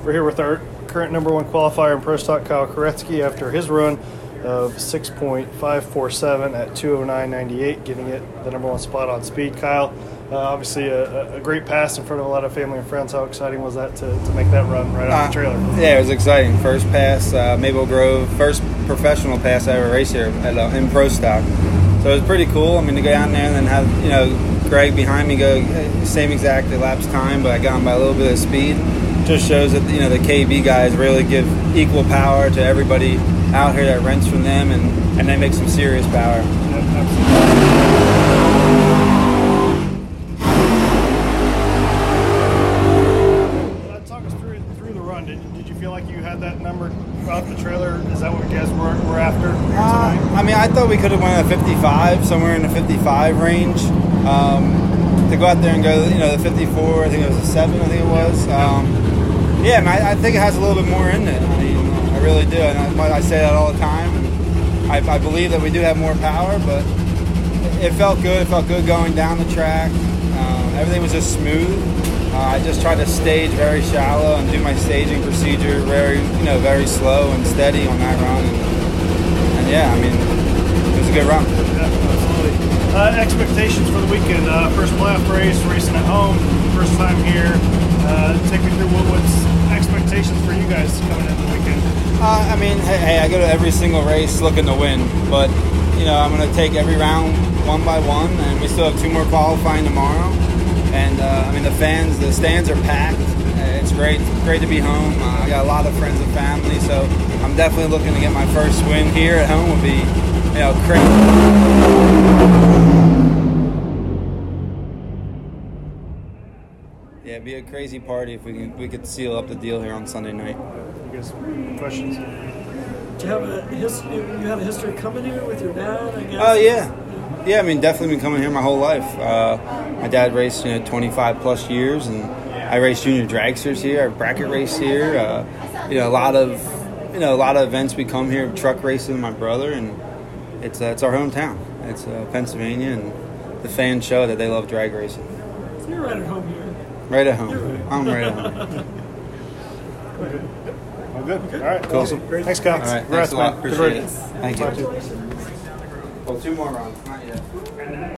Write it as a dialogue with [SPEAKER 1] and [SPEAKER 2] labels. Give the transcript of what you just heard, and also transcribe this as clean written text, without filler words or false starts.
[SPEAKER 1] We're here with our current number one qualifier in Pro Stock, Kyle Koretsky, after his run of 6.547 at 209.98, giving it the number one spot on speed. Kyle, obviously a great pass in front of a lot of family and friends. How exciting was that to make that run right off the trailer?
[SPEAKER 2] Yeah, it was exciting. First pass, Maple Grove, first professional pass I ever raced here in Pro Stock. So it was pretty cool. I mean, to go down there and then have, Greg behind me go same exact elapsed time, but I got him by a little bit of speed. Just shows that, the KB guys really give equal power to everybody out here that rents from them, and they make some serious power.
[SPEAKER 1] Talk us through the run. Did you feel like you had that number off the trailer? Is that what you guys were after tonight?
[SPEAKER 2] I mean, I thought we could have won a 55, somewhere in the 55 range. To go out there and go, the 54, I think it was a 7, I think it was. Yeah, I think it has a little bit more in it. I mean, I really do. And I say that all the time. I believe that we do have more power, but it felt good. It felt good going down the track. Everything was just smooth. I just tried to stage very shallow and do my staging procedure very slow and steady on that run. And yeah, I mean, it was a good run.
[SPEAKER 1] Yeah, absolutely. Expectations for the weekend. First playoff race, racing at home, first time here. Take me through what's expectations for you guys coming into the weekend.
[SPEAKER 2] I mean, hey, I go to every single race looking to win, but I'm going to take every round one by one, and we still have 2 more qualifying tomorrow. And I mean, the stands are packed. It's great to be home. I got a lot of friends and family, so I'm definitely looking to get my first win here at home. Would be, crazy. Yeah, it'd be a crazy party if we could seal up the deal here on Sunday night.
[SPEAKER 1] You guys, questions?
[SPEAKER 3] Do you have a history? You have a history coming here with your dad, I guess?
[SPEAKER 2] Oh yeah. I mean, definitely been coming here my whole life. My dad raced 25 plus years, and I raced junior dragsters here. I bracket raced here. A lot of events we come here, truck racing with my brother, and it's our hometown. It's Pennsylvania, and the fans show that they love drag racing.
[SPEAKER 3] So you're right at home here.
[SPEAKER 2] Right at home. I'm right at home.
[SPEAKER 1] Well, good.
[SPEAKER 3] Okay.
[SPEAKER 1] All right.
[SPEAKER 2] Cool.
[SPEAKER 1] Awesome. Thanks, Kyle.
[SPEAKER 2] All right.
[SPEAKER 1] Congrats,
[SPEAKER 2] Thanks a lot.
[SPEAKER 1] man.
[SPEAKER 2] Appreciate it.
[SPEAKER 1] Good
[SPEAKER 2] Thank you. Well, 2 more rounds. Not yet.